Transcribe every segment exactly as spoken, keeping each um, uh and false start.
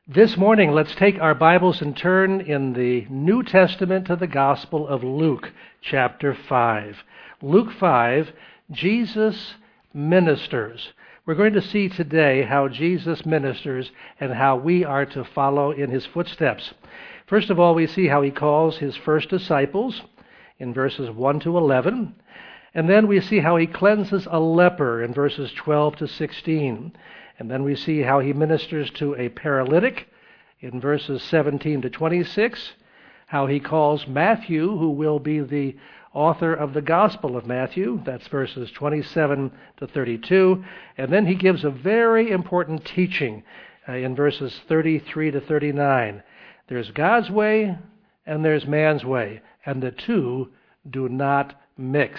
This morning, let's take our Bibles and turn in the New Testament to the Gospel of Luke, chapter five. Luke five, Jesus ministers. We're going to see today how Jesus ministers and how we are to follow in his footsteps. First of all, we see how he calls his first disciples in verses one to eleven. And then we see how he cleanses a leper in verses twelve to sixteen. And then we see how he ministers to a paralytic in verses seventeen to twenty-six, how he calls Matthew, who will be the author of the Gospel of Matthew, that's verses twenty-seven to thirty-two, and then he gives a very important teaching uh, in verses thirty-three to thirty-nine. There's God's way and there's man's way, and the two do not mix.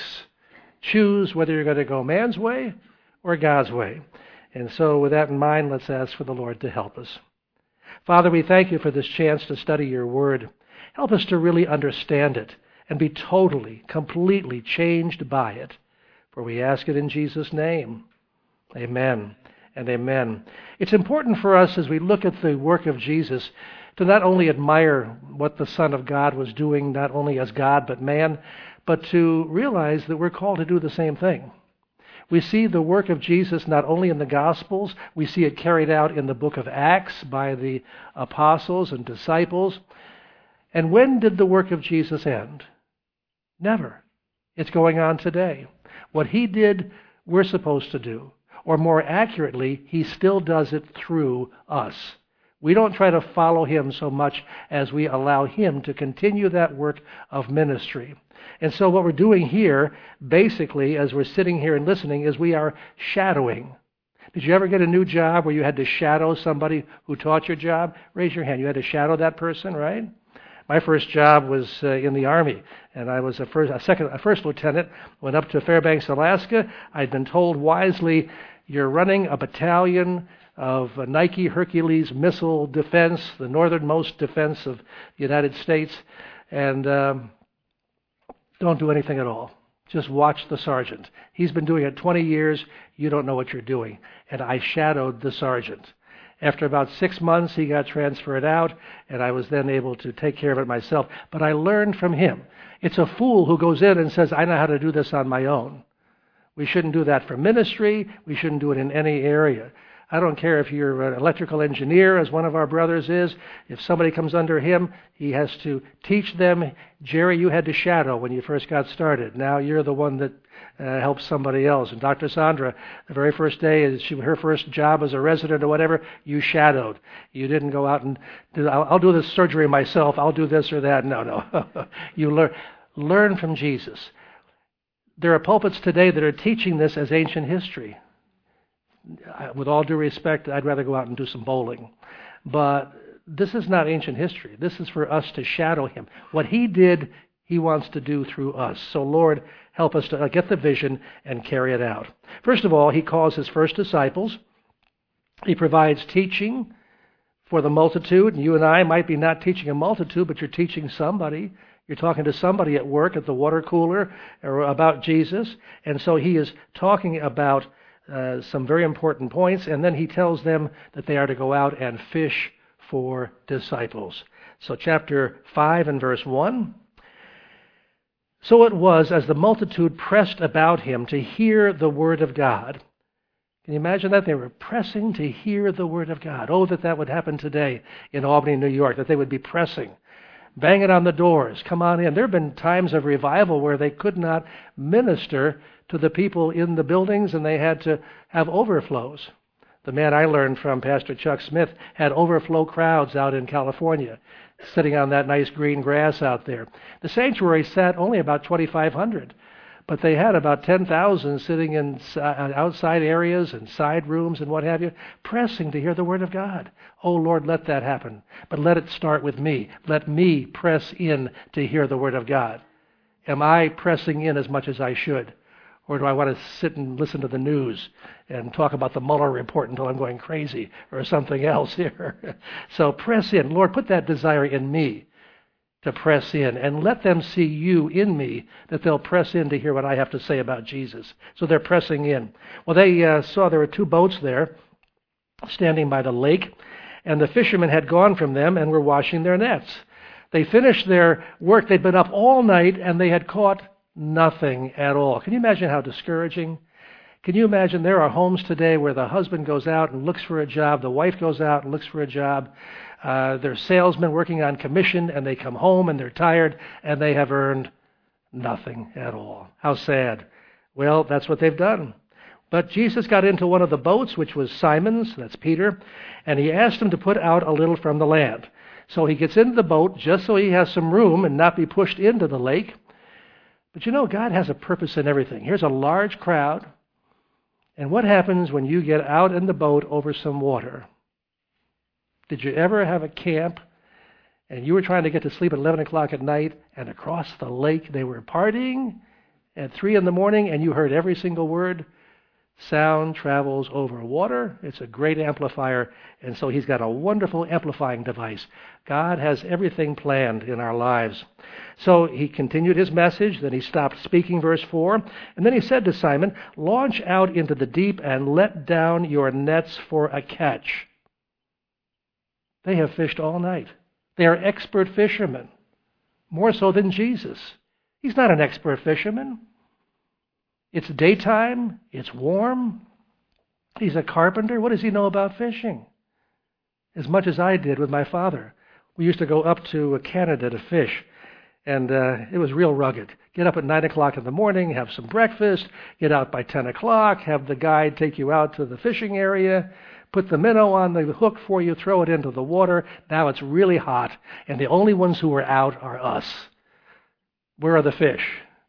Choose whether you're going to go man's way or God's way. And so with that in mind, let's ask for the Lord to help us. Father, we thank you for this chance to study your word. Help us to really understand it and be totally, completely changed by it. For we ask it in Jesus' name. Amen and amen. It's important for us as we look at the work of Jesus to not only admire what the Son of God was doing, not only as God but man, but to realize that we're called to do the same thing. We see the work of Jesus not only in the Gospels, we see it carried out in the book of Acts by the apostles and disciples. And when did the work of Jesus end? Never. It's going on today. What he did, we're supposed to do. Or more accurately, he still does it through us. We don't try to follow him so much as we allow him to continue that work of ministry. And so what we're doing here, basically, as we're sitting here and listening, is we are shadowing. Did you ever get a new job where you had to shadow somebody who taught your job? Raise your hand. You had to shadow that person, right? My first job was uh, in the Army, and I was a first, a second, a first lieutenant. Went up to Fairbanks, Alaska. I'd been told wisely, you're running a battalion of Nike Hercules missile defense, the northernmost defense of the United States, and um, don't do anything at all. Just watch the sergeant. He's been doing it twenty years. You don't know what you're doing. And I shadowed the sergeant. After about six months, he got transferred out, and I was then able to take care of it myself. But I learned from him. It's a fool who goes in and says, I know how to do this on my own. We shouldn't do that for ministry. We shouldn't do it in any area. I don't care if you're an electrical engineer, as one of our brothers is. If somebody comes under him, he has to teach them. Jerry, you had to shadow when you first got started. Now you're the one that uh, helps somebody else. And Doctor Sandra, the very first day, she, her first job as a resident or whatever, you shadowed. You didn't go out and do, I'll, I'll do this surgery myself. I'll do this or that. No, no. You learn, learn from Jesus. There are pulpits today that are teaching this as ancient history. With all due respect, I'd rather go out and do some bowling. But this is not ancient history. This is for us to shadow him. What he did, he wants to do through us. So Lord, help us to get the vision and carry it out. First of all, he calls his first disciples. He provides teaching for the multitude. And you and I might be not teaching a multitude, but you're teaching somebody. You're talking to somebody at work at the water cooler or about Jesus. And so he is talking about Uh, some very important points, and then he tells them that they are to go out and fish for disciples. So chapter five and verse one. So it was as the multitude pressed about him to hear the word of God. Can you imagine that? They were pressing to hear the word of God. Oh, that that would happen today in Albany, New York, that they would be pressing, banging on the doors. Come on in. There have been times of revival where they could not minister to the people in the buildings, and they had to have overflows. The man I learned from, Pastor Chuck Smith, had overflow crowds out in California, sitting on that nice green grass out there. The sanctuary sat only about twenty-five hundred, but they had about ten thousand sitting in outside areas and side rooms and what have you, pressing to hear the word of God. Oh, Lord, let that happen. But let it start with me. Let me press in to hear the word of God. Am I pressing in as much as I should? Or do I want to sit and listen to the news and talk about the Mueller report until I'm going crazy or something else here? So press in. Lord, put that desire in me to press in, and let them see you in me, that they'll press in to hear what I have to say about Jesus. So they're pressing in. Well, they uh, saw there were two boats there standing by the lake, and the fishermen had gone from them and were washing their nets. They finished their work. They'd been up all night, and they had caught nothing at all. Can you imagine how discouraging? Can you imagine there are homes today where the husband goes out and looks for a job, the wife goes out and looks for a job, uh, they're salesmen working on commission, and they come home and they're tired, and they have earned nothing at all. How sad. Well, that's what they've done. But Jesus got into one of the boats, which was Simon's, that's Peter, and he asked him to put out a little from the land. So he gets into the boat just so he has some room and not be pushed into the lake. But you know, God has a purpose in everything. Here's a large crowd. And what happens when you get out in the boat over some water? Did you ever have a camp and you were trying to get to sleep at eleven o'clock at night, and across the lake they were partying at three in the morning, and you heard every single word? Sound travels over water. It's a great amplifier, and so he's got a wonderful amplifying device. God has everything planned in our lives. So he continued his message, then he stopped speaking, verse four, and then he said to Simon, "Launch out into the deep and let down your nets for a catch." They have fished all night. They are expert fishermen, more so than Jesus. He's not an expert fisherman. It's daytime. It's warm. He's a carpenter. What does he know about fishing? As much as I did with my father. We used to go up to Canada to fish, and uh, it was real rugged. Get up at nine o'clock in the morning, have some breakfast, get out by ten o'clock, have the guide take you out to the fishing area, put the minnow on the hook for you, throw it into the water. Now it's really hot, and the only ones who are out are us. Where are the fish?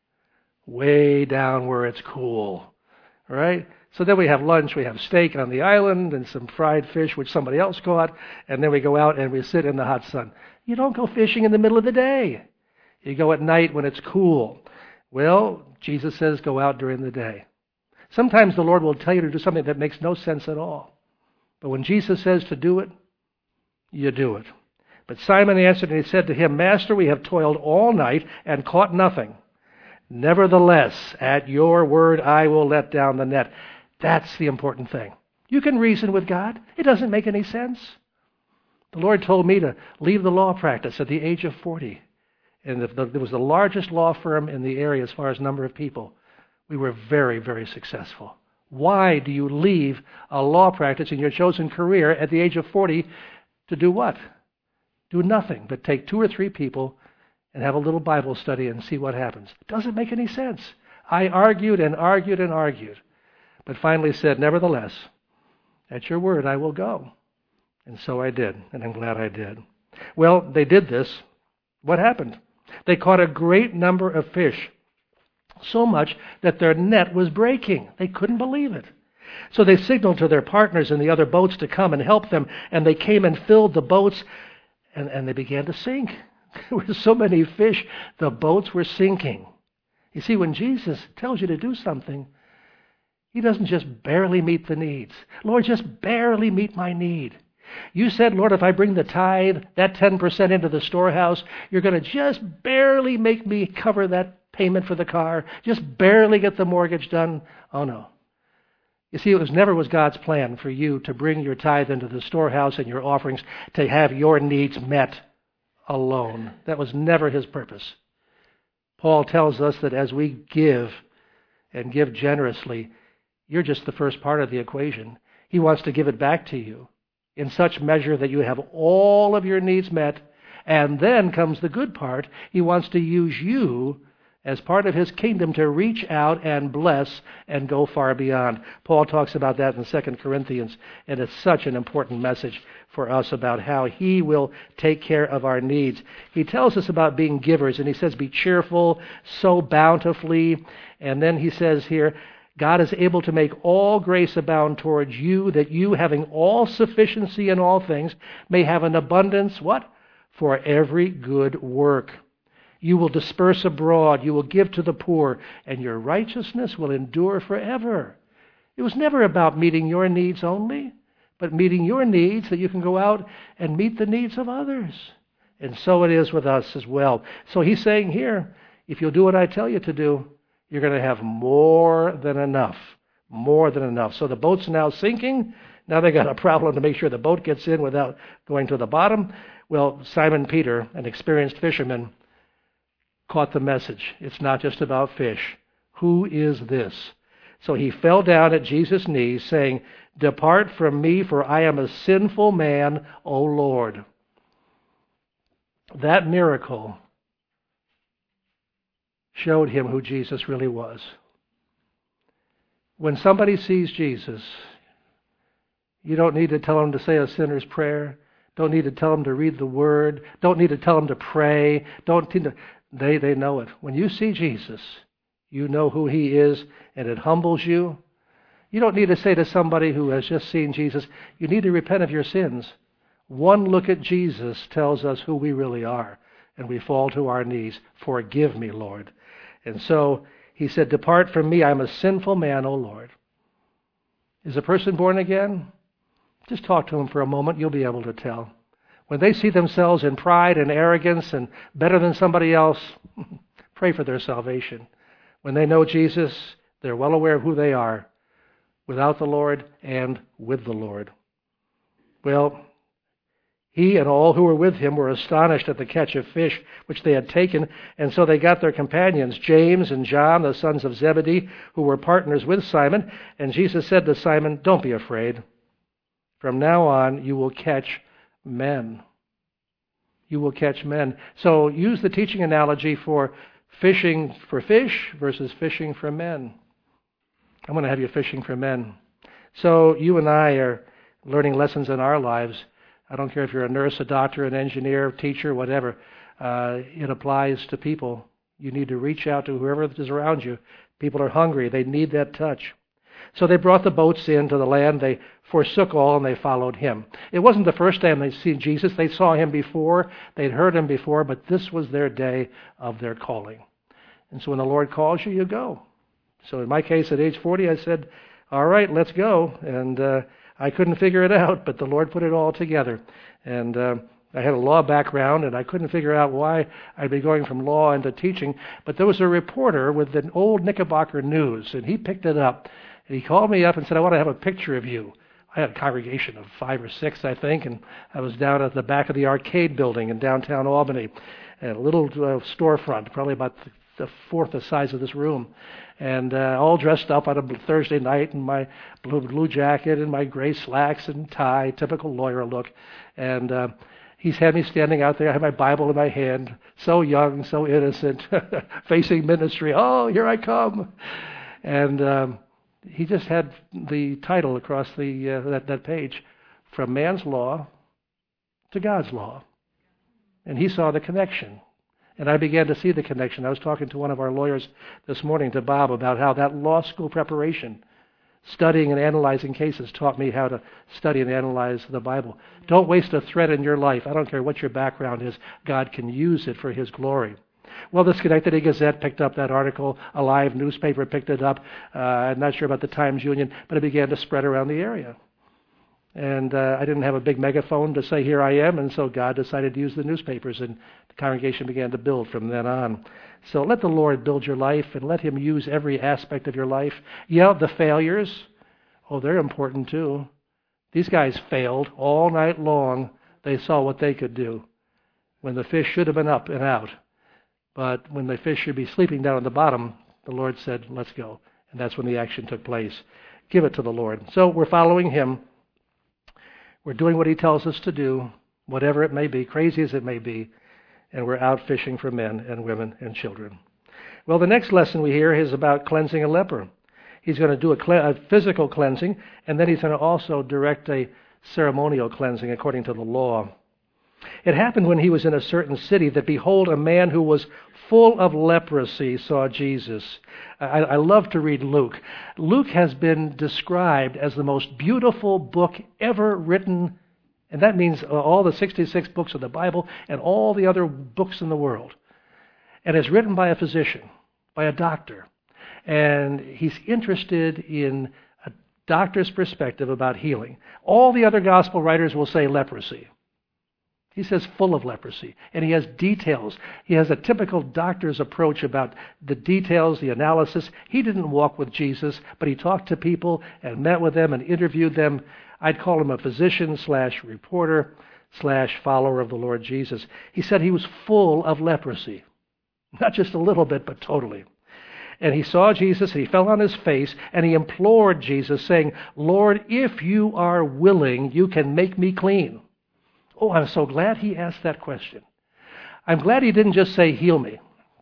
Way down where it's cool, right? So then we have lunch, we have steak on the island and some fried fish which somebody else caught, and then we go out and we sit in the hot sun. You don't go fishing in the middle of the day. You go at night when it's cool. Well, Jesus says go out during the day. Sometimes the Lord will tell you to do something that makes no sense at all. But when Jesus says to do it, you do it. But Simon answered and he said to him, "Master, we have toiled all night and caught nothing. Nevertheless, at your word, I will let down the net." That's the important thing. You can reason with God. It doesn't make any sense. The Lord told me to leave the law practice at the age of forty. And it was the largest law firm in the area as far as number of people. We were very, very successful. Why do you leave a law practice in your chosen career at the age of forty to do what? Do nothing but take two or three people and have a little Bible study and see what happens. It doesn't make any sense. I argued and argued and argued, but finally said, "Nevertheless, at your word I will go." And so I did, and I'm glad I did. Well, they did this. What happened? They caught a great number of fish, so much that their net was breaking. They couldn't believe it. So they signaled to their partners in the other boats to come and help them, and they came and filled the boats, and, and they began to sink. There were so many fish, the boats were sinking. You see, when Jesus tells you to do something, he doesn't just barely meet the needs. Lord, just barely meet my need. You said, Lord, if I bring the tithe, that ten percent into the storehouse, you're going to just barely make me cover that payment for the car, just barely get the mortgage done. Oh, no. You see, it was never was God's plan for you to bring your tithe into the storehouse and your offerings to have your needs met alone. That was never his purpose. Paul tells us that as we give and give generously, you're just the first part of the equation. He wants to give it back to you in such measure that you have all of your needs met, and then comes the good part. He wants to use you as part of his kingdom to reach out and bless and go far beyond. Paul talks about that in Second Corinthians, and it's such an important message for us about how he will take care of our needs. He tells us about being givers, and he says, be cheerful, sow bountifully, and then he says here, God is able to make all grace abound towards you, that you, having all sufficiency in all things, may have an abundance, what? For every good work. You will disperse abroad, you will give to the poor, and your righteousness will endure forever. It was never about meeting your needs only, but meeting your needs that you can go out and meet the needs of others. And so it is with us as well. So he's saying here, if you'll do what I tell you to do, you're going to have more than enough. More than enough. So the boat's now sinking. Now they got a problem to make sure the boat gets in without going to the bottom. Well, Simon Peter, an experienced fisherman, caught the message. It's not just about fish. Who is this? So he fell down at Jesus' knees, saying, "Depart from me, for I am a sinful man, O Lord." That miracle showed him who Jesus really was. When somebody sees Jesus, you don't need to tell them to say a sinner's prayer. Don't need to tell them to read the Word. Don't need to tell them to pray. Don't need to, they, they know it. When you see Jesus, you know who He is, and it humbles you. You don't need to say to somebody who has just seen Jesus, you need to repent of your sins. One look at Jesus tells us who we really are, and we fall to our knees. Forgive me, Lord. And so he said, "Depart from me, I'm a sinful man, O Lord." Is a person born again? Just talk to them for a moment, you'll be able to tell. When they see themselves in pride and arrogance and better than somebody else, pray for their salvation. When they know Jesus, they're well aware of who they are, without the Lord and with the Lord. Well, he and all who were with him were astonished at the catch of fish which they had taken, and so they got their companions, James and John, the sons of Zebedee, who were partners with Simon. And Jesus said to Simon, "Don't be afraid. From now on, you will catch men." You will catch men. So use the teaching analogy for fishing for fish versus fishing for men. I'm going to have you fishing for men. So you and I are learning lessons in our lives. I don't care if you're a nurse, a doctor, an engineer, teacher, whatever. Uh, it applies to people. You need to reach out to whoever is around you. People are hungry. They need that touch. So they brought the boats into the land. They forsook all and they followed him. It wasn't the first time they'd seen Jesus. They saw him before. They'd heard him before, but this was their day of their calling. And so when the Lord calls you, you go. So in my case, at age forty, I said, all right, let's go. And uh, I couldn't figure it out, but the Lord put it all together. And uh, I had a law background, and I couldn't figure out why I'd be going from law into teaching. But there was a reporter with the old Knickerbocker News, and he picked it up. And he called me up and said, "I want to have a picture of you." I had a congregation of five or six, I think, and I was down at the back of the arcade building in downtown Albany, at a little uh, storefront, probably about the, the fourth the size of this room. And uh, all dressed up on a Thursday night in my blue, blue jacket and my gray slacks and tie, typical lawyer look. And uh, he's had me standing out there. I had my Bible in my hand, so young, so innocent, facing ministry. Oh, here I come. And um, he just had the title across the uh, that, that page, From Man's Law to God's Law. And he saw the connection. And I began to see the connection. I was talking to one of our lawyers this morning, to Bob, about how that law school preparation, studying and analyzing cases, taught me how to study and analyze the Bible. Don't waste a thread in your life. I don't care what your background is. God can use it for His glory. Well, the Schenectady Gazette picked up that article. A Live newspaper picked it up. Uh, I'm not sure about the Times Union, but it began to spread around the area. And uh, I didn't have a big megaphone to say, "Here I am," and so God decided to use the newspapers, and the congregation began to build from then on. So let the Lord build your life, and let Him use every aspect of your life. Yeah, the failures, oh, they're important too. These guys failed all night long. They saw what they could do when the fish should have been up and out. But when the fish should be sleeping down at the bottom, the Lord said, "Let's go." And that's when the action took place. Give it to the Lord. So we're following Him. We're doing what He tells us to do, whatever it may be, crazy as it may be, and we're out fishing for men and women and children. Well, the next lesson we hear is about cleansing a leper. He's going to do a, cle- a physical cleansing, and then He's going to also direct a ceremonial cleansing according to the law. It happened when He was in a certain city that, behold, a man who was full of leprosy saw Jesus. I, I love to read Luke. Luke has been described as the most beautiful book ever written, and that means all the sixty-six books of the Bible and all the other books in the world. And it's written by a physician, by a doctor. And he's interested in a doctor's perspective about healing. All the other gospel writers will say leprosy. He says full of leprosy, and he has details. He has a typical doctor's approach about the details, the analysis. He didn't walk with Jesus, but he talked to people and met with them and interviewed them. I'd call him a physician slash reporter slash follower of the Lord Jesus. He said he was full of leprosy. Not just a little bit, but totally. And he saw Jesus, and he fell on his face, and he implored Jesus, saying, Lord, if you are willing, you can make me clean. Oh, I'm so glad he asked that question. I'm glad he didn't just say, heal me.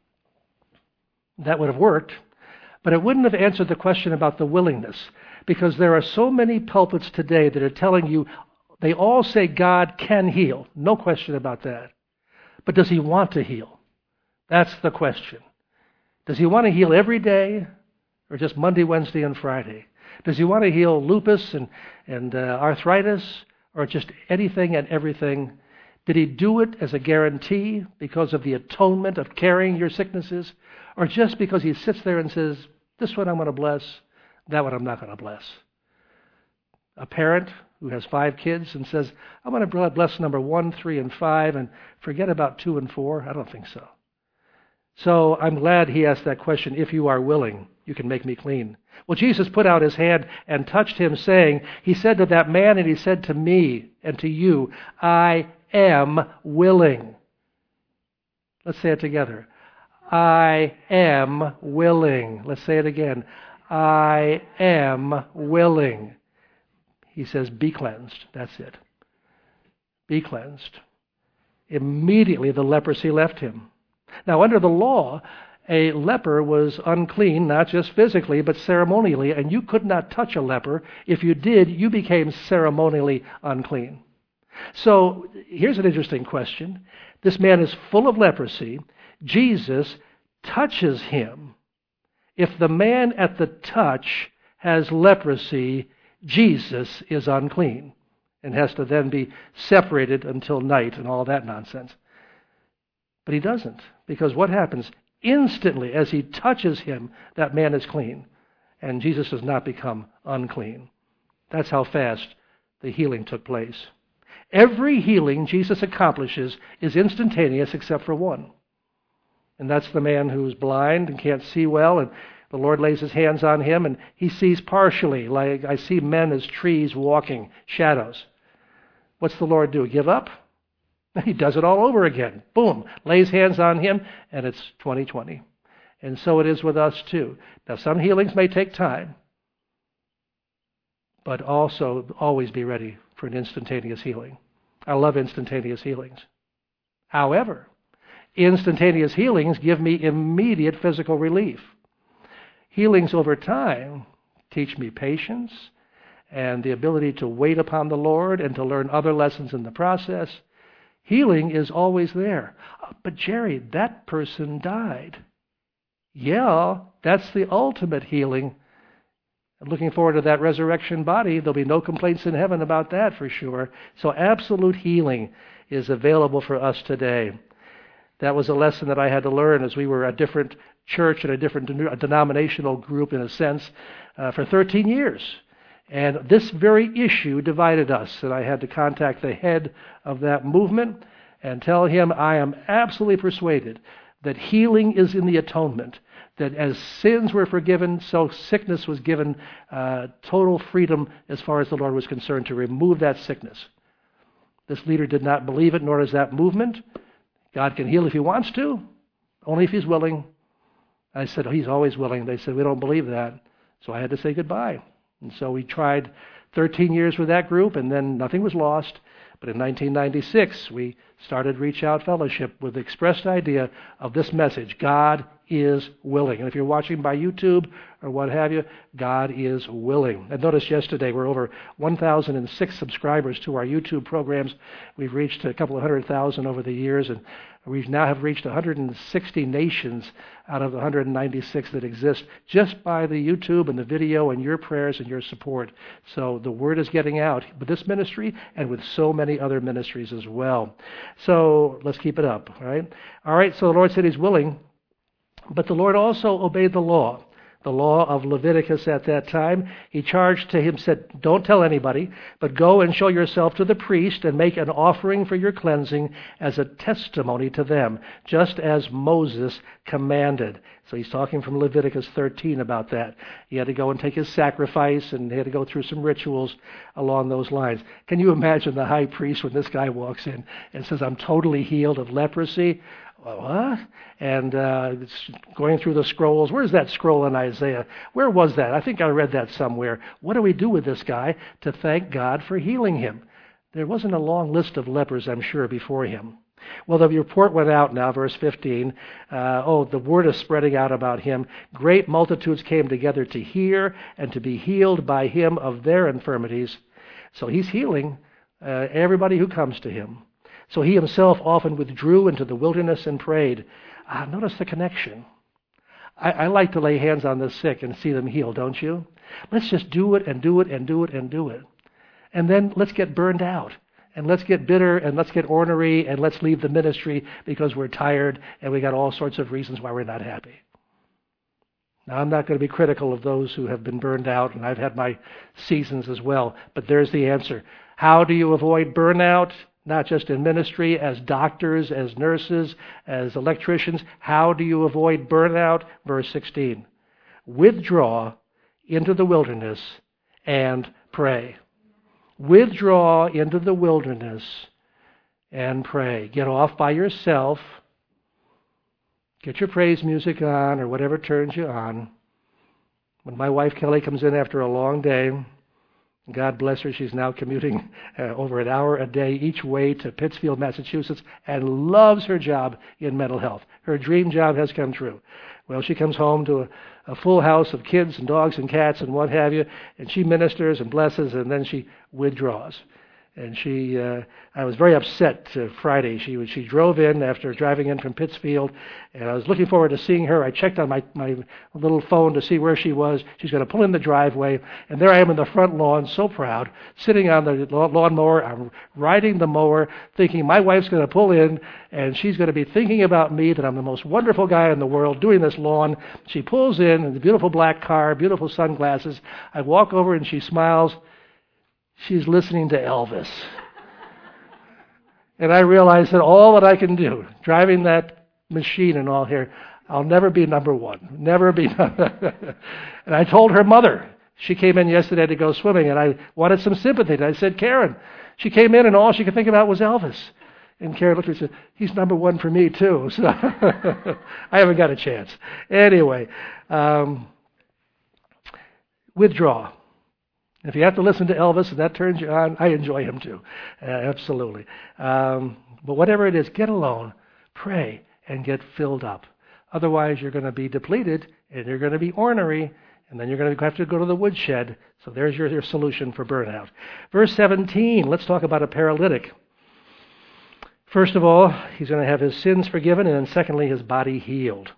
That would have worked, but it wouldn't have answered the question about the willingness, because there are so many pulpits today that are telling you, they all say God can heal. No question about that. But does he want to heal? That's the question. Does he want to heal every day, or just Monday, Wednesday, and Friday? Does he want to heal lupus and, and uh, arthritis, or just anything and everything? Did he do it as a guarantee because of the atonement of carrying your sicknesses, or just because he sits there and says, this one I'm going to bless, that one I'm not going to bless? A parent who has five kids and says, I'm going to bless number one, three, and five, and forget about two and four? I don't think so. So I'm glad he asked that question. If you are willing, you can make me clean. Well, Jesus put out his hand and touched him, saying, he said to that man, and he said to me and to you, I am willing. Let's say it together. I am willing. Let's say it again. I am willing. He says, be cleansed. That's it. Be cleansed. Immediately the leprosy left him. Now, under the law, a leper was unclean, not just physically, but ceremonially, and you could not touch a leper. If you did, you became ceremonially unclean. So, here's an interesting question. This man is full of leprosy. Jesus touches him. If the man at the touch has leprosy, Jesus is unclean and has to then be separated until night and all that nonsense. But he doesn't, because what happens? Instantly, as he touches him, that man is clean, and Jesus does not become unclean. That's how fast the healing took place. Every healing Jesus accomplishes is instantaneous except for one. And that's the man who's blind and can't see well, and the Lord lays his hands on him, and he sees partially, like I see men as trees walking, shadows. What's the Lord do? Give up? He does it all over again. Boom. Lays hands on him, and it's twenty twenty. And so it is with us too. Now, some healings may take time, but also always be ready for an instantaneous healing. I love instantaneous healings. However, instantaneous healings give me immediate physical relief. Healings over time teach me patience and the ability to wait upon the Lord and to learn other lessons in the process. Healing is always there. But Jerry, that person died. Yeah, that's the ultimate healing. I'm looking forward to that resurrection body. There'll be no complaints in heaven about that for sure. So absolute healing is available for us today. That was a lesson that I had to learn as we were a different church and a different a denominational group in a sense uh, for thirteen years. And this very issue divided us, and I had to contact the head of that movement and tell him I am absolutely persuaded that healing is in the atonement, that as sins were forgiven, so sickness was given uh, total freedom as far as the Lord was concerned to remove that sickness. This leader did not believe it, nor does that movement. God can heal if he wants to, only if he's willing. I said, oh, he's always willing. They said, we don't believe that. So I had to say goodbye. And so we tried thirteen years with that group, and then nothing was lost. But in nineteen ninety-six, we started Reach Out Fellowship with the expressed idea of this message: God is willing. And if you're watching by YouTube or what have you, God is willing. And notice yesterday we're over one thousand six subscribers to our YouTube programs. We've reached a couple of hundred thousand over the years, and we now have reached one hundred sixty nations out of the one hundred ninety-six that exist just by the YouTube and the video and your prayers and your support. So the word is getting out with this ministry and with so many other ministries as well. So let's keep it up, all right? All right, so the Lord said he's willing, but the Lord also obeyed the law. the law of Leviticus at that time. He charged to him, said, don't tell anybody, but go and show yourself to the priest and make an offering for your cleansing as a testimony to them, just as Moses commanded. So he's talking from Leviticus thirteen about that. He had to go and take his sacrifice, and he had to go through some rituals along those lines. Can you imagine the high priest when this guy walks in and says, I'm totally healed of leprosy? What? And uh, it's going through the scrolls. Where's that scroll in Isaiah? Where was that? I think I read that somewhere. What do we do with this guy to thank God for healing him? There wasn't a long list of lepers, I'm sure, before him. Well, the report went out now, verse fifteen. Uh, oh, the word is spreading out about him. Great multitudes came together to hear and to be healed by him of their infirmities. So he's healing uh, everybody who comes to him. So he himself often withdrew into the wilderness and prayed. Ah, notice the connection. I, I like to lay hands on the sick and see them healed, don't you? Let's just do it and do it and do it and do it. And then let's get burned out. And let's get bitter and let's get ornery and let's leave the ministry because we're tired and we got all sorts of reasons why we're not happy. Now, I'm not going to be critical of those who have been burned out, and I've had my seasons as well. But there's the answer. How do you avoid burnout? Not just in ministry, as doctors, as nurses, as electricians. How do you avoid burnout? Verse sixteen. Withdraw into the wilderness and pray. Withdraw into the wilderness and pray. Get off by yourself. Get your praise music on or whatever turns you on. When my wife Kelly comes in after a long day, God bless her, she's now commuting uh, over an hour a day each way to Pittsfield, Massachusetts, and loves her job in mental health. Her dream job has come true. Well, she comes home to a, a full house of kids and dogs and cats and what have you, and she ministers and blesses, and then she withdraws. And she, uh, I was very upset uh, Friday. She was, she drove in after driving in from Pittsfield, and I was looking forward to seeing her. I checked on my, my little phone to see where she was. She's going to pull in the driveway, and there I am in the front lawn, so proud, sitting on the lawnmower. I'm riding the mower, thinking my wife's going to pull in, and she's going to be thinking about me, that I'm the most wonderful guy in the world doing this lawn. She pulls in in the beautiful black car, beautiful sunglasses. I walk over, and she smiles. She's listening to Elvis. And I realize that all that I can do, driving that machine and all here, I'll never be number one. Never be number And I told her mother. She came in yesterday to go swimming, and I wanted some sympathy. And I said, Karen, she came in, and all she could think about was Elvis. And Karen looked at me and said, he's number one for me, too. So I haven't got a chance. Anyway, um, withdraw. If you have to listen to Elvis and that turns you on, I enjoy him too. Uh, absolutely. Um, but whatever it is, get alone, pray, and get filled up. Otherwise, you're going to be depleted, and you're going to be ornery, and then you're going to have to go to the woodshed. So there's your, your solution for burnout. Verse seventeen, let's talk about a paralytic. First of all, he's going to have his sins forgiven, and then secondly, his body healed.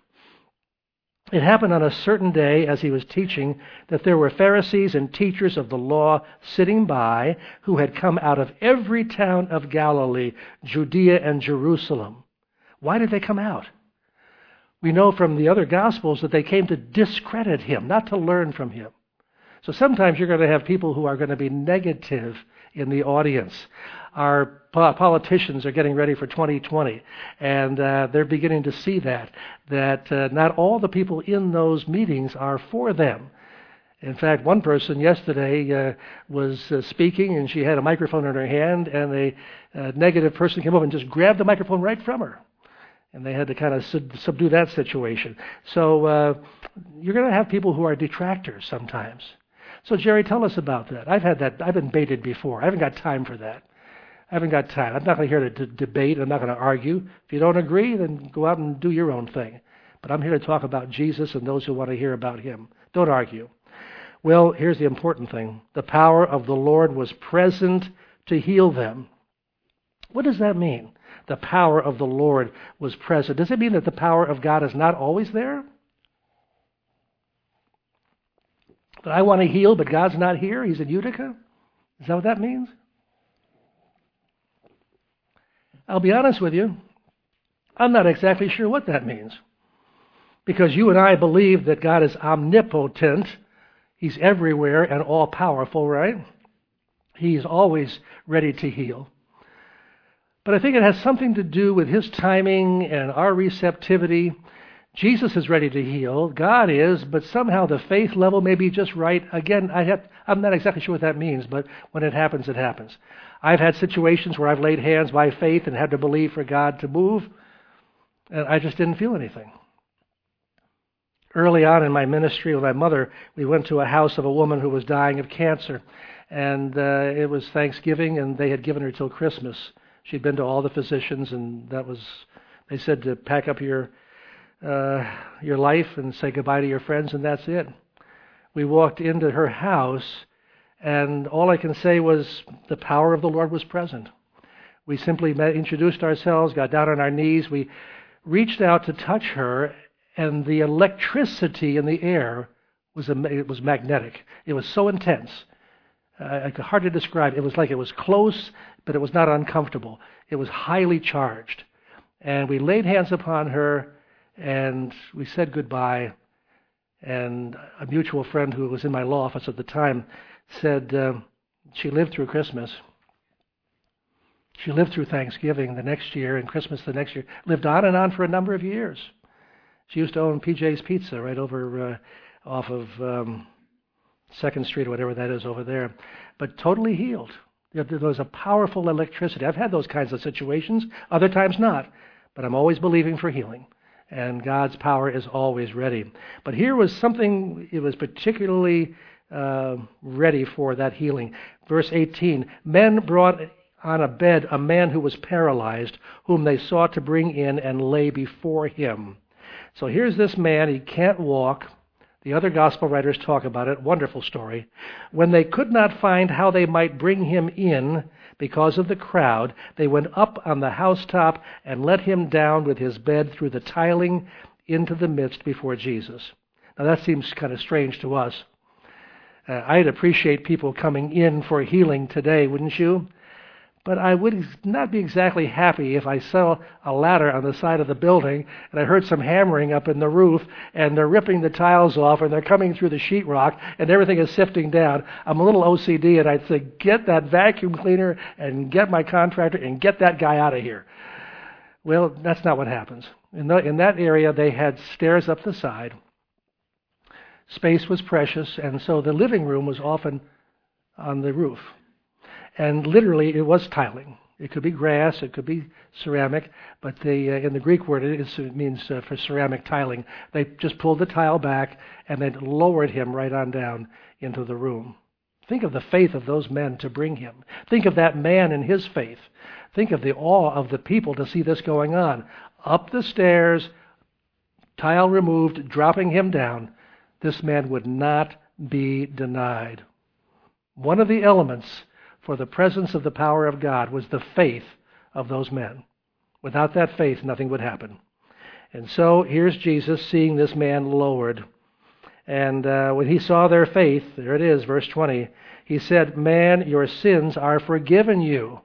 It happened on a certain day as he was teaching that there were Pharisees and teachers of the law sitting by who had come out of every town of Galilee, Judea and Jerusalem. Why did they come out? We know from the other Gospels that they came to discredit him, not to learn from him. So sometimes you're going to have people who are going to be negative in the audience. Our po- politicians are getting ready for twenty twenty, and uh, they're beginning to see that, that uh, not all the people in those meetings are for them. In fact, one person yesterday uh, was uh, speaking, and she had a microphone in her hand, and a, a negative person came over and just grabbed the microphone right from her. And they had to kind of sub- subdue that situation. So uh, you're going to have people who are detractors sometimes. So, Jerry, tell us about that. I've had that. I've been baited before. I haven't got time for that. I haven't got time. I'm not going to here to d- debate. I'm not going to argue. If you don't agree, then go out and do your own thing. But I'm here to talk about Jesus and those who want to hear about him. Don't argue. Well, here's the important thing. The power of the Lord was present to heal them. What does that mean? The power of the Lord was present. Does it mean that the power of God is not always there? That I want to heal, but God's not here? He's in Utica? Is that what that means? I'll be honest with you. I'm not exactly sure what that means. Because you and I believe that God is omnipotent. He's everywhere and all-powerful, right? He's always ready to heal. But I think it has something to do with His timing and our receptivity. Jesus is ready to heal. God is, but somehow the faith level may be just right. Again, I have, I'm not exactly sure what that means, but when it happens, it happens. I've had situations where I've laid hands by faith and had to believe for God to move, and I just didn't feel anything. Early on in my ministry with my mother, we went to a house of a woman who was dying of cancer, and uh, it was Thanksgiving, and they had given her till Christmas. She'd been to all the physicians, and that was, they said to pack up your uh, your life and say goodbye to your friends, and that's it. We walked into her house, and all I can say was the power of the Lord was present. We simply met, introduced ourselves, got down on our knees. We reached out to touch her, and the electricity in the air was it was magnetic. It was so intense. Uh, I could hardly describe it. It was like it was close, but it was not uncomfortable. It was highly charged. And we laid hands upon her, and we said goodbye. And a mutual friend who was in my law office at the time said uh, she lived through Christmas. She lived through Thanksgiving the next year and Christmas the next year. Lived on and on for a number of years. She used to own P J's Pizza right over uh, off of um, Second Street or whatever that is over there. But totally healed. There was a powerful electricity. I've had those kinds of situations, other times not. But I'm always believing for healing. And God's power is always ready. But here was something, it was particularly uh, ready for that healing. Verse eighteen, men brought on a bed a man who was paralyzed, whom they sought to bring in and lay before him. So here's this man, he can't walk. The other gospel writers talk about it, wonderful story. When they could not find how they might bring him in because of the crowd, they went up on the housetop and let him down with his bed through the tiling into the midst before Jesus. Now that seems kind of strange to us. Uh, I'd appreciate people coming in for healing today, wouldn't you? But I would not be exactly happy if I saw a ladder on the side of the building and I heard some hammering up in the roof and they're ripping the tiles off and they're coming through the sheetrock and everything is sifting down. I'm a little O C D and I'd say, get that vacuum cleaner and get my contractor and get that guy out of here. Well, that's not what happens. In, the, in that area, they had stairs up the side. Space was precious, and so the living room was often on the roof. And literally, it was tiling. It could be grass, it could be ceramic, but they, uh, in the Greek word, it, is, it means uh, for ceramic tiling. They just pulled the tile back and then lowered him right on down into the room. Think of the faith of those men to bring him. Think of that man and his faith. Think of the awe of the people to see this going on. Up the stairs, tile removed, dropping him down. This man would not be denied. One of the elements for the presence of the power of God was the faith of those men. Without that faith, nothing would happen. And so here's Jesus seeing this man lowered. And uh, when he saw their faith, there it is, verse twenty, he said, "Man, your sins are forgiven you."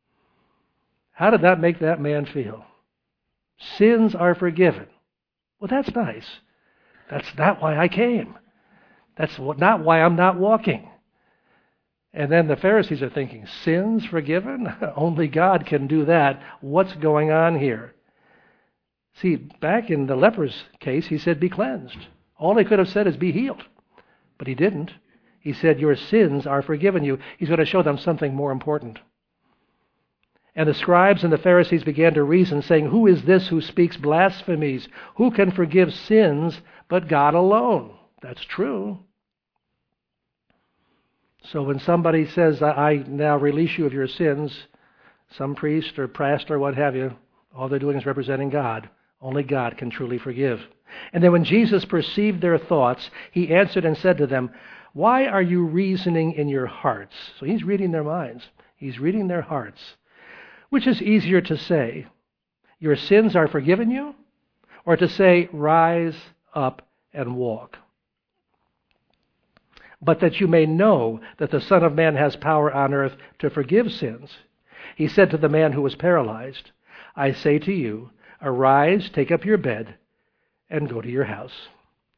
How did that make that man feel? Sins are forgiven. Well, that's nice. That's not why I came. That's not why I'm not walking. And then the Pharisees are thinking, sins forgiven? Only God can do that. What's going on here? See, back in the leper's case, he said, be cleansed. All he could have said is be healed. But he didn't. He said, your sins are forgiven you. He's going to show them something more important. And the scribes and the Pharisees began to reason, saying, who is this who speaks blasphemies? Who can forgive sins but God alone? That's true. So when somebody says, I now release you of your sins, some priest or pastor or what have you, all they're doing is representing God. Only God can truly forgive. And then when Jesus perceived their thoughts, he answered and said to them, why are you reasoning in your hearts? So he's reading their minds. He's reading their hearts. Which is easier to say, your sins are forgiven you, or to say, rise up and walk? But that you may know that the Son of Man has power on earth to forgive sins. He said to the man who was paralyzed, I say to you, arise, take up your bed, and go to your house.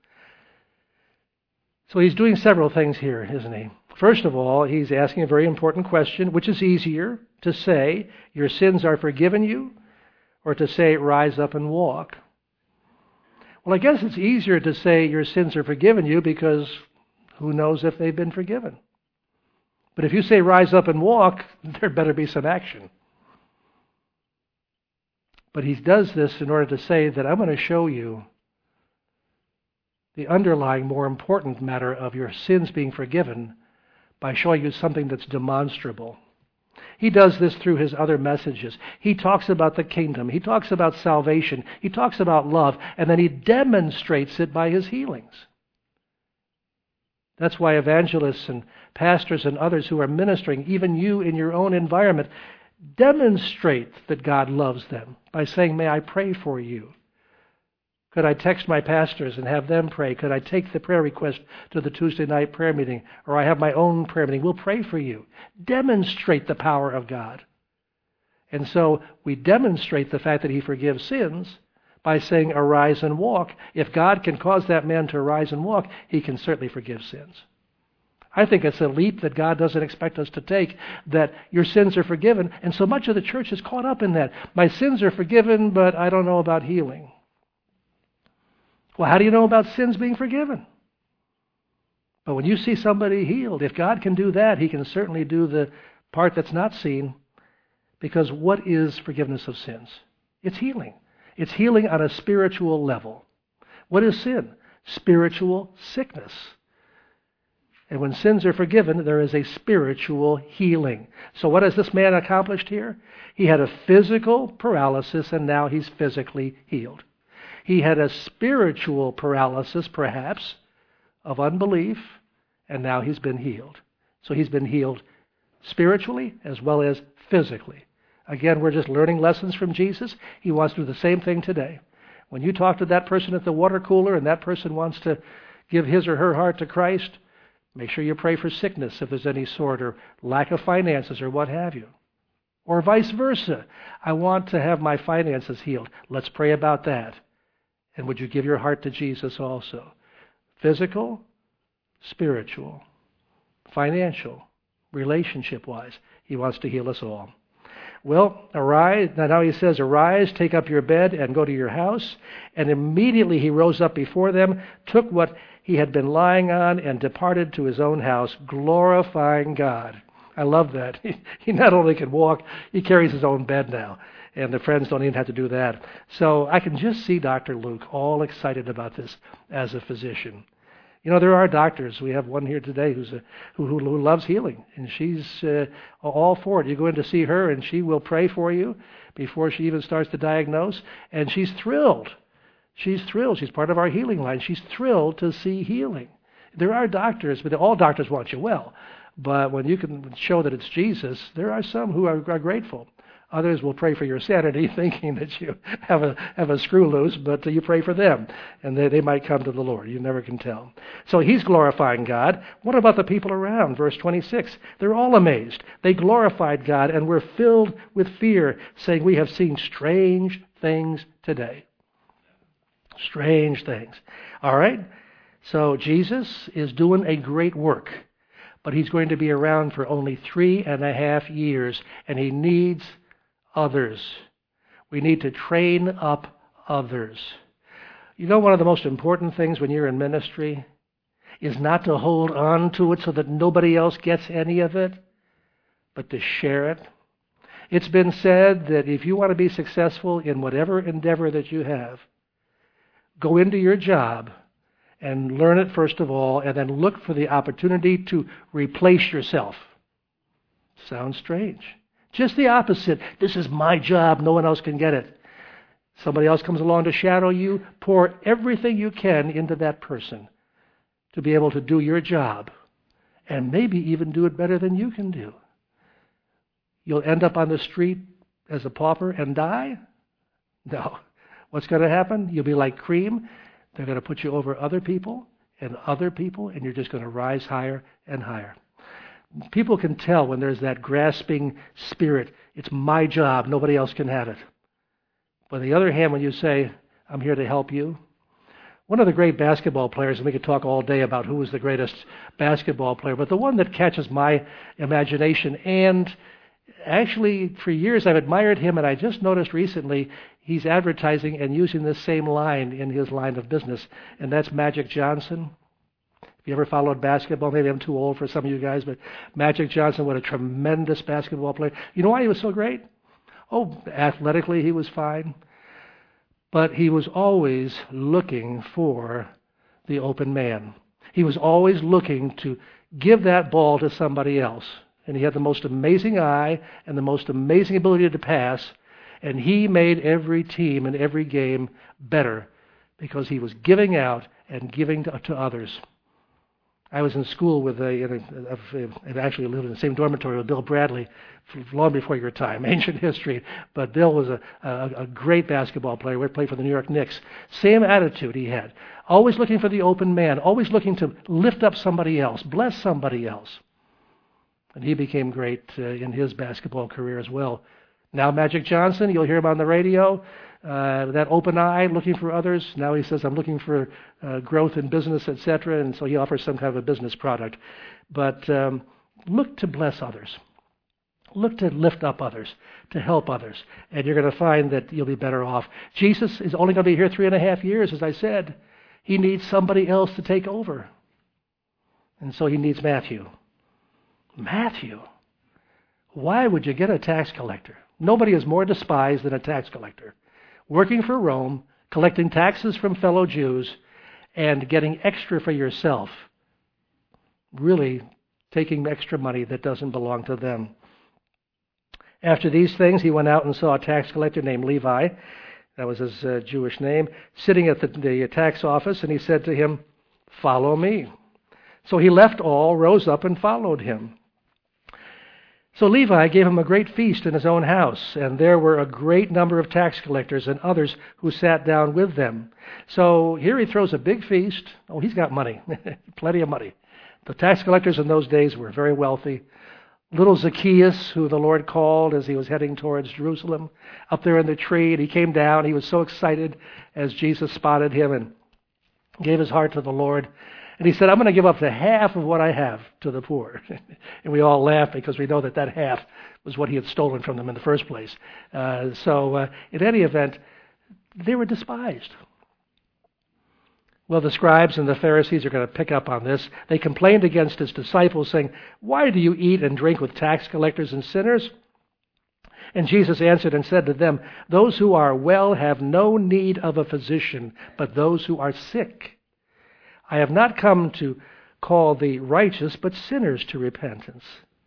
So he's doing several things here, isn't he? First of all, he's asking a very important question, which is easier to say, your sins are forgiven you, or to say, rise up and walk? Well, I guess it's easier to say your sins are forgiven you because who knows if they've been forgiven. But if you say rise up and walk, there better be some action. But he does this in order to say that I'm going to show you the underlying, more important matter of your sins being forgiven by showing you something that's demonstrable. He does this through his other messages. He talks about the kingdom. He talks about salvation. He talks about love. And then he demonstrates it by his healings. That's why evangelists and pastors and others who are ministering, even you in your own environment, demonstrate that God loves them by saying, may I pray for you? Could I text my pastors and have them pray? Could I take the prayer request to the Tuesday night prayer meeting? Or I have my own prayer meeting. We'll pray for you. Demonstrate the power of God. And so we demonstrate the fact that he forgives sins by saying, arise and walk. If God can cause that man to arise and walk, he can certainly forgive sins. I think it's a leap that God doesn't expect us to take, that your sins are forgiven. And so much of the church is caught up in that. My sins are forgiven, but I don't know about healing. Well, how do you know about sins being forgiven? But when you see somebody healed, if God can do that, he can certainly do the part that's not seen. Because what is forgiveness of sins? It's healing. It's healing on a spiritual level. What is sin? Spiritual sickness. And when sins are forgiven, there is a spiritual healing. So what has this man accomplished here? He had a physical paralysis, and now he's physically healed. He had a spiritual paralysis, perhaps, of unbelief, and now he's been healed. So he's been healed spiritually as well as physically. Again, we're just learning lessons from Jesus. He wants to do the same thing today. When you talk to that person at the water cooler and that person wants to give his or her heart to Christ, make sure you pray for sickness if there's any sort, or lack of finances, or what have you. Or vice versa. I want to have my finances healed. Let's pray about that. And would you give your heart to Jesus also? Physical, spiritual, financial, relationship-wise. He wants to heal us all. Well, arise. Now he says, arise, take up your bed, and go to your house. And immediately he rose up before them, took what he had been lying on, and departed to his own house, glorifying God. I love that. He, he not only can walk, he carries his own bed now. And the friends don't even have to do that. So I can just see Doctor Luke all excited about this as a physician. You know, there are doctors. We have one here today who's a, who, who, who loves healing, and she's uh, all for it. You go in to see her, and she will pray for you before she even starts to diagnose, and she's thrilled. She's thrilled. She's part of our healing line. She's thrilled to see healing. There are doctors, but all doctors want you well. But when you can show that it's Jesus, there are some who are, are grateful. Others will pray for your sanity, thinking that you have a have a screw loose, but you pray for them, and they, they might come to the Lord. You never can tell. So he's glorifying God. What about the people around? Verse twenty-six. They're all amazed. They glorified God and were filled with fear, saying, we have seen strange things today. Strange things. All right? So Jesus is doing a great work, but he's going to be around for only three and a half years, and he needs others. We need to train up others. You know, one of the most important things when you're in ministry is not to hold on to it so that nobody else gets any of it, but to share it. It's been said that if you want to be successful in whatever endeavor that you have, go into your job and learn it first of all, and then look for the opportunity to replace yourself. Sounds strange. Just the opposite. This is my job. No one else can get it. Somebody else comes along to shadow you. Pour everything you can into that person to be able to do your job, and maybe even do it better than you can do. You'll end up on the street as a pauper and die? No. What's going to happen? You'll be like cream. They're going to put you over other people and other people, and you're just going to rise higher and higher. People can tell when there's that grasping spirit. It's my job. Nobody else can have it. But on the other hand, when you say, I'm here to help you, One of the great basketball players, and we could talk all day about who was the greatest basketball player, but the one that catches my imagination, and actually for years I've admired him, and I just noticed recently he's advertising and using this same line in his line of business, and that's Magic Johnson. If you ever followed basketball, maybe I'm too old for some of you guys, but Magic Johnson, what a tremendous basketball player. You know why he was so great? Oh, athletically he was fine. But he was always looking for the open man. He was always looking to give that ball to somebody else. And he had the most amazing eye and the most amazing ability to pass. And he made every team and every game better because he was giving out and giving to, to others. I was in school with a, in a, a, actually lived in the same dormitory with Bill Bradley long before your time, ancient history. But Bill was a, a, a great basketball player. We played for the New York Knicks. Same attitude he had. Always looking for the open man. Always looking to lift up somebody else, bless somebody else. And he became great uh, in his basketball career as well. Now Magic Johnson, you'll hear him on the radio. Uh, that open eye, looking for others. Now he says, I'm looking for uh, growth in business, et cetera. And so he offers some kind of a business product. But um, look to bless others. Look to lift up others, to help others. And you're going to find that you'll be better off. Jesus is only going to be here three and a half years, as I said. He needs somebody else to take over. And so he needs Matthew. Matthew? Why would you get a tax collector? Nobody is more despised than a tax collector. Working for Rome, collecting taxes from fellow Jews, and getting extra for yourself. Really taking extra money that doesn't belong to them. After these things, he went out and saw a tax collector named Levi, that was his uh, Jewish name, sitting at the, the tax office, and he said to him, "Follow me." So he left all, rose up, and followed him. So Levi gave him a great feast in his own house, and there were a great number of tax collectors and others who sat down with them. So here he throws a big feast. Oh, he's got money, plenty of money. The tax collectors in those days were very wealthy. Little Zacchaeus, who the Lord called as he was heading towards Jerusalem, up there in the tree, and he came down. He was so excited as Jesus spotted him and gave his heart to the Lord. And he said, I'm going to give up the half of what I have to the poor. And we all laughed because we know that that half was what he had stolen from them in the first place. Uh, so uh, in any event, they were despised. Well, the scribes and the Pharisees are going to pick up on this. They complained against his disciples, saying, "Why do you eat and drink with tax collectors and sinners?" And Jesus answered and said to them, "Those who are well have no need of a physician, but those who are sick. I have not come to call the righteous, but sinners to repentance."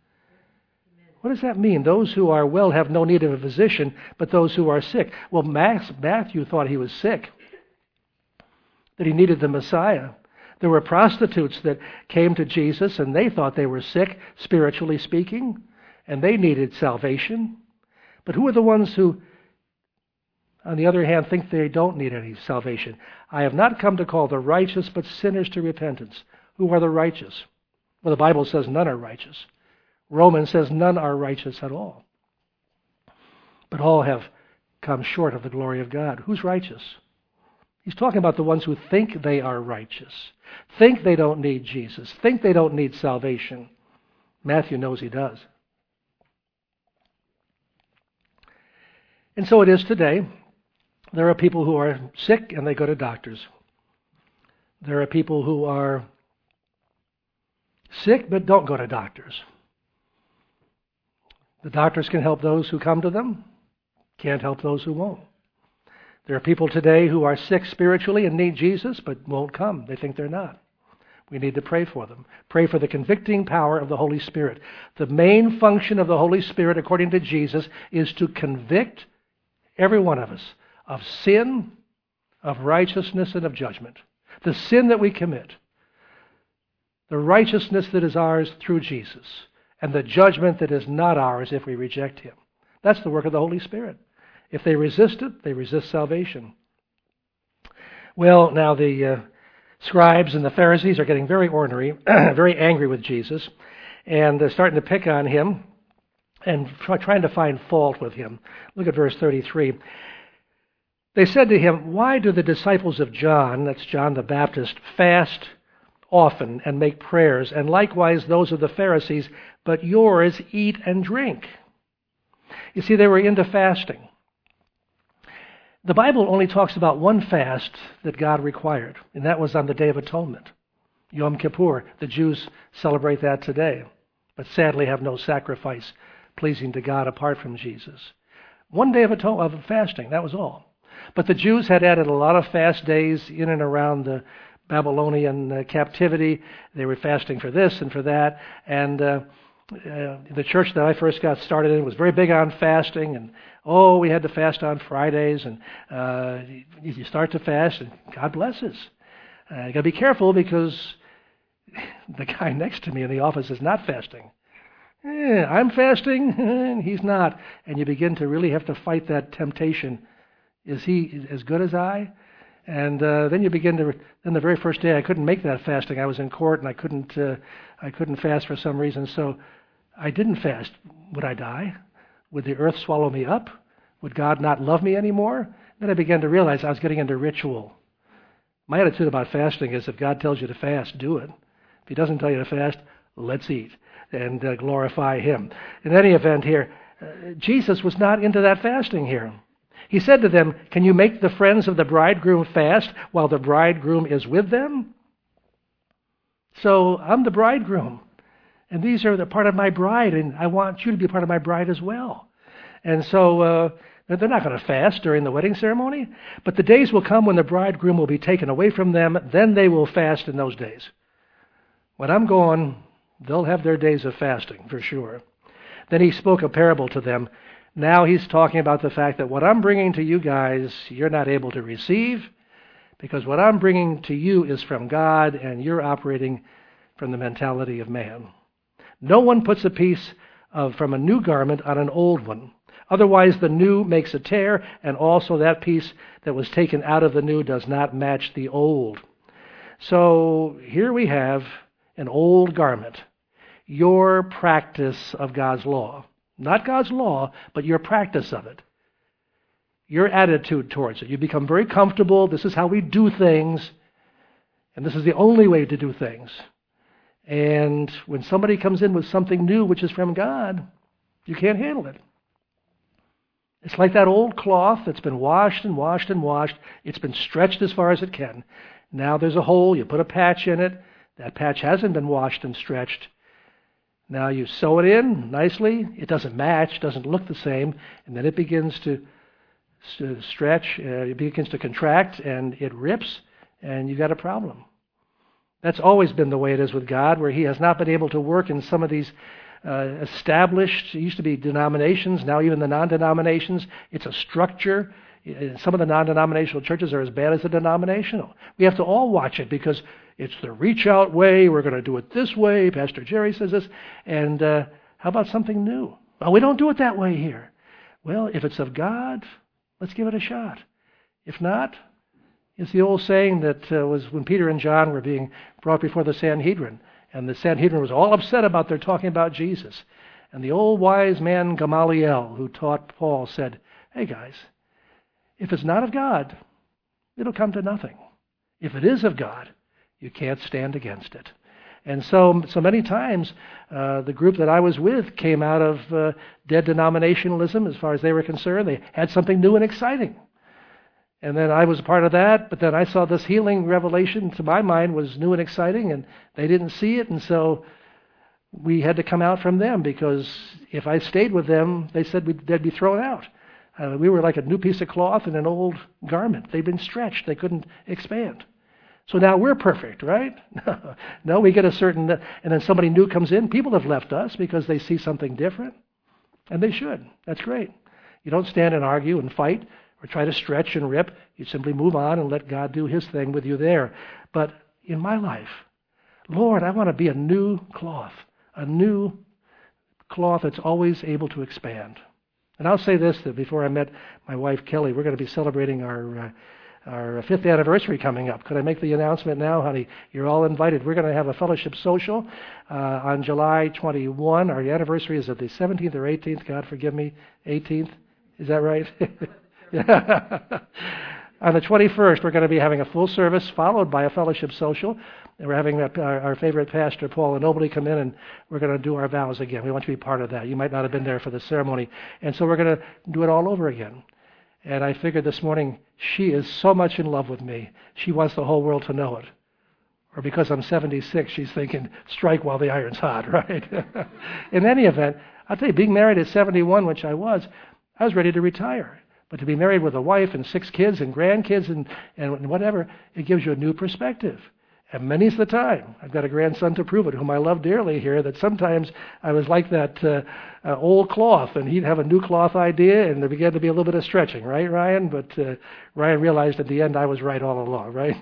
What does that mean? Those who are well have no need of a physician, but those who are sick. Well, Matthew thought he was sick, that he needed the Messiah. There were prostitutes that came to Jesus, and they thought they were sick, spiritually speaking, and they needed salvation. But who are the ones who, on the other hand, think they don't need any salvation? I have not come to call the righteous, but sinners to repentance. Who are the righteous? Well, the Bible says none are righteous. Romans says none are righteous at all. But all have come short of the glory of God. Who's righteous? He's talking about the ones who think they are righteous, think they don't need Jesus, think they don't need salvation. Matthew knows he does. And so it is today. There are people who are sick and they go to doctors. There are people who are sick but don't go to doctors. The doctors can help those who come to them, can't help those who won't. There are people today who are sick spiritually and need Jesus but won't come. They think they're not. We need to pray for them. Pray for the convicting power of the Holy Spirit. The main function of the Holy Spirit, according to Jesus, is to convict every one of us of sin, of righteousness, and of judgment. The sin that we commit, the righteousness that is ours through Jesus, and the judgment that is not ours if we reject Him. That's the work of the Holy Spirit. If they resist it, they resist salvation. Well, now the uh, scribes and the Pharisees are getting very ornery, very angry with Jesus, and they're starting to pick on Him and try, trying to find fault with Him. Look at verse thirty-three. They said to him, "Why do the disciples of John," that's John the Baptist, "fast often and make prayers, and likewise those of the Pharisees, but yours eat and drink?" You see, they were into fasting. The Bible only talks about one fast that God required, and that was on the Day of Atonement, Yom Kippur. The Jews celebrate that today, but sadly have no sacrifice pleasing to God apart from Jesus. One day of, aton- of fasting, that was all. But the Jews had added a lot of fast days in and around the Babylonian uh, captivity. They were fasting for this and for that. And uh, uh, the church that I first got started in was very big on fasting. And, oh, we had to fast on Fridays. And uh, you start to fast, and God blesses. Uh, you got to be careful because the guy next to me in the office is not fasting. Eh, I'm fasting, and he's not. And you begin to really have to fight that temptation. Is he as good as I? And uh, then you begin to. Then the very first day, I couldn't make that fasting. I was in court, and I couldn't. Uh, I couldn't fast for some reason. So I didn't fast. Would I die? Would the earth swallow me up? Would God not love me anymore? Then I began to realize I was getting into ritual. My attitude about fasting is, if God tells you to fast, do it. If He doesn't tell you to fast, let's eat and uh, glorify Him. In any event, here, uh, Jesus was not into that fasting here. He said to them, "Can you make the friends of the bridegroom fast while the bridegroom is with them?" So I'm the bridegroom, and these are the part of my bride, and I want you to be part of my bride as well. And so uh, they're not going to fast during the wedding ceremony, but the days will come when the bridegroom will be taken away from them. Then they will fast in those days. When I'm gone, they'll have their days of fasting for sure. Then he spoke a parable to them. Now he's talking about the fact that what I'm bringing to you guys, you're not able to receive, because what I'm bringing to you is from God, and you're operating from the mentality of man. No one puts a piece of from a new garment on an old one. Otherwise, the new makes a tear, and also that piece that was taken out of the new does not match the old. So here we have an old garment, your practice of God's law. Not God's law, but your practice of it. Your attitude towards it. You become very comfortable. This is how we do things. And this is the only way to do things. And when somebody comes in with something new, which is from God, you can't handle it. It's like that old cloth that's been washed and washed and washed. It's been stretched as far as it can. Now there's a hole. You put a patch in it. That patch hasn't been washed and stretched. Now you sew it in nicely. It doesn't match, doesn't look the same, and then it begins to, to stretch, uh, it begins to contract, and it rips, and you've got a problem. That's always been the way it is with God, where He has not been able to work in some of these uh, established, it used to be denominations, now even the non-denominations. It's a structure. Some of the non-denominational churches are as bad as the denominational. We have to all watch it because it's the reach-out way. We're going to do it this way. Pastor Jerry says this. And uh, how about something new? Well, we don't do it that way here. Well, if it's of God, let's give it a shot. If not, it's the old saying that uh, was when Peter and John were being brought before the Sanhedrin. And the Sanhedrin was all upset about their talking about Jesus. And the old wise man Gamaliel, who taught Paul, said, "Hey guys, if it's not of God, it'll come to nothing. If it is of God, you can't stand against it." And so, so many times, uh, the group that I was with came out of uh, dead denominationalism as far as they were concerned. They had something new and exciting. And then I was a part of that, but then I saw this healing revelation, to my mind, was new and exciting, and they didn't see it, and so we had to come out from them, because if I stayed with them, they said we'd, they'd be thrown out. Uh, we were like a new piece of cloth in an old garment. They'd been stretched. They couldn't expand. So now we're perfect, right? No, we get a certain, and then somebody new comes in. People have left us because they see something different, and they should. That's great. You don't stand and argue and fight or try to stretch and rip. You simply move on and let God do His thing with you there. But in my life, Lord, I want to be a new cloth, a new cloth that's always able to expand. And I'll say this, that before I met my wife, Kelly, we're going to be celebrating our uh, our fifth anniversary coming up. Could I make the announcement now, honey? You're all invited. We're going to have a fellowship social uh, on July twenty-first. Our anniversary is at the seventeenth or eighteenth. God forgive me, eighteenth. Is that right? On the twenty-first, we're going to be having a full service followed by a fellowship social. And we're having our, our favorite pastor, Paul Nobley, come in, and we're going to do our vows again. We want to be part of that. You might not have been there for the ceremony. And so we're going to do it all over again. And I figured this morning, she is so much in love with me. She wants the whole world to know it. Or because I'm seventy-six, she's thinking, strike while the iron's hot, right? In any event, I'll tell you, being married at seventy-one, which I was, I was ready to retire. But to be married with a wife and six kids and grandkids and, and whatever, it gives you a new perspective. And many's the time, I've got a grandson to prove it, whom I love dearly here, that sometimes I was like that uh, uh, old cloth, and he'd have a new cloth idea, and there began to be a little bit of stretching, right, Ryan? But uh, Ryan realized at the end I was right all along, right?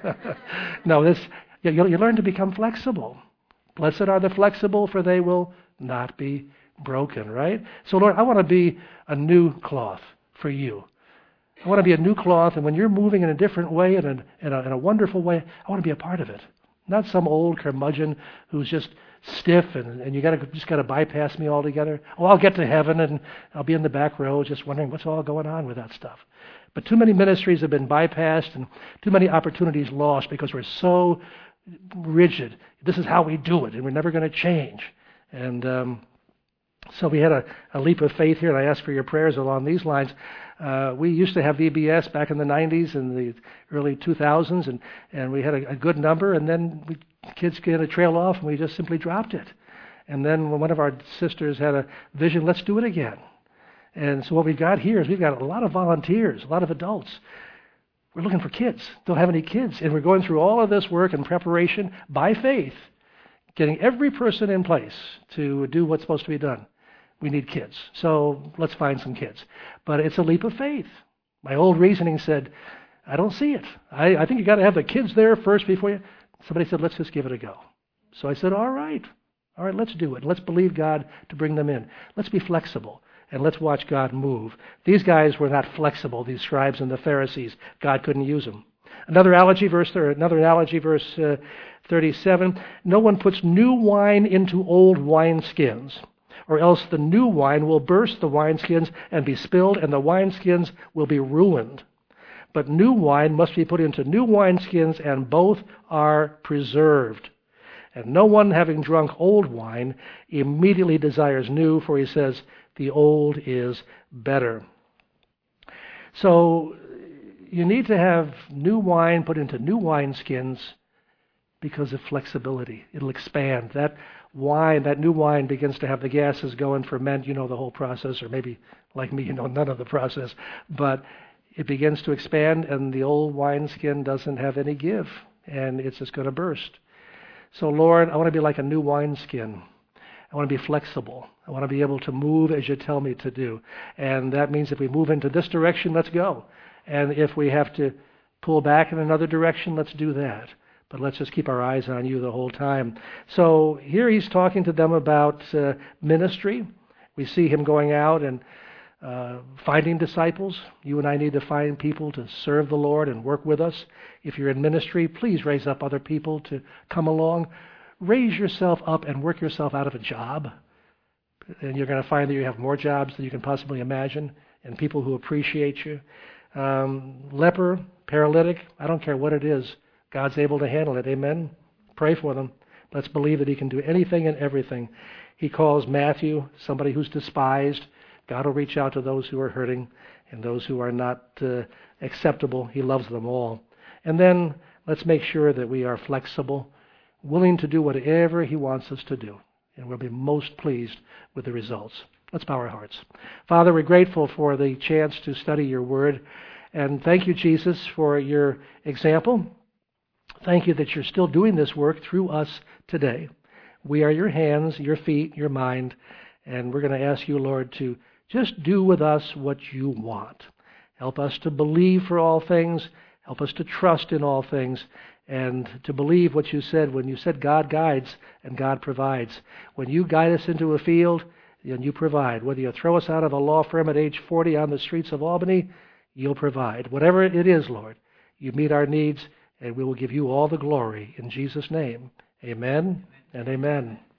No, this you, you learn to become flexible. Blessed are the flexible, for they will not be broken, right? So, Lord, I want to be a new cloth for you. I want to be a new cloth, and when you're moving in a different way, in a, in a, in a wonderful way, I want to be a part of it. Not some old curmudgeon who's just stiff, and, and you gotta just got to bypass me altogether. Oh, I'll get to heaven, and I'll be in the back row just wondering what's all going on with that stuff. But too many ministries have been bypassed, and too many opportunities lost because we're so rigid. This is how we do it, and we're never going to change. And um, so we had a, a leap of faith here, and I ask for your prayers along these lines. Uh, we used to have V B S back in the nineties and the early two thousands, and, and we had a, a good number, and then we, kids began to trail off, and we just simply dropped it. And then when one of our sisters had a vision, let's do it again. And so what we've got here is we've got a lot of volunteers, a lot of adults. We're looking for kids. Don't have any kids. And we're going through all of this work and preparation by faith, getting every person in place to do what's supposed to be done. We need kids. So let's find some kids. But it's a leap of faith. My old reasoning said, I don't see it. I, I think you got to have the kids there first before you. Somebody said, let's just give it a go. So I said, all right. All right, let's do it. Let's believe God to bring them in. Let's be flexible. And let's watch God move. These guys were not flexible, these scribes and the Pharisees. God couldn't use them. Another analogy, verse, or another analogy, verse uh, thirty-seven. No one puts new wine into old wineskins, or else the new wine will burst the wineskins and be spilled, and the wineskins will be ruined. But new wine must be put into new wineskins, and both are preserved. And no one, having drunk old wine, immediately desires new, for he says, the old is better. So you need to have new wine put into new wineskins because of flexibility. It'll expand. That wine, that new wine begins to have the gases go and ferment. You know the whole process, or maybe like me, you know none of the process. But it begins to expand, and the old wineskin doesn't have any give, and it's just going to burst. So, Lord, I want to be like a new wineskin. I want to be flexible. I want to be able to move as you tell me to do. And that means if we move into this direction, let's go. And if we have to pull back in another direction, let's do that. But let's just keep our eyes on you the whole time. So here he's talking to them about uh, ministry. We see him going out and uh, finding disciples. You and I need to find people to serve the Lord and work with us. If you're in ministry, please raise up other people to come along. Raise yourself up and work yourself out of a job. And you're going to find that you have more jobs than you can possibly imagine, and people who appreciate you. Um, leper, paralytic, I don't care what it is. God's able to handle it. Amen? Pray for them. Let's believe that he can do anything and everything. He calls Matthew somebody who's despised. God will reach out to those who are hurting and those who are not uh, acceptable. He loves them all. And then let's make sure that we are flexible, willing to do whatever he wants us to do. And we'll be most pleased with the results. Let's bow our hearts. Father, we're grateful for the chance to study your word. And thank you, Jesus, for your example. Thank you that you're still doing this work through us today. We are your hands, your feet, your mind. And we're going to ask you, Lord, to just do with us what you want. Help us to believe for all things. Help us to trust in all things. And to believe what you said when you said God guides and God provides. When you guide us into a field, then you provide. Whether you throw us out of a law firm at age forty on the streets of Albany, you'll provide. Whatever it is, Lord, you meet our needs, and we will give you all the glory. In Jesus' name, amen and amen.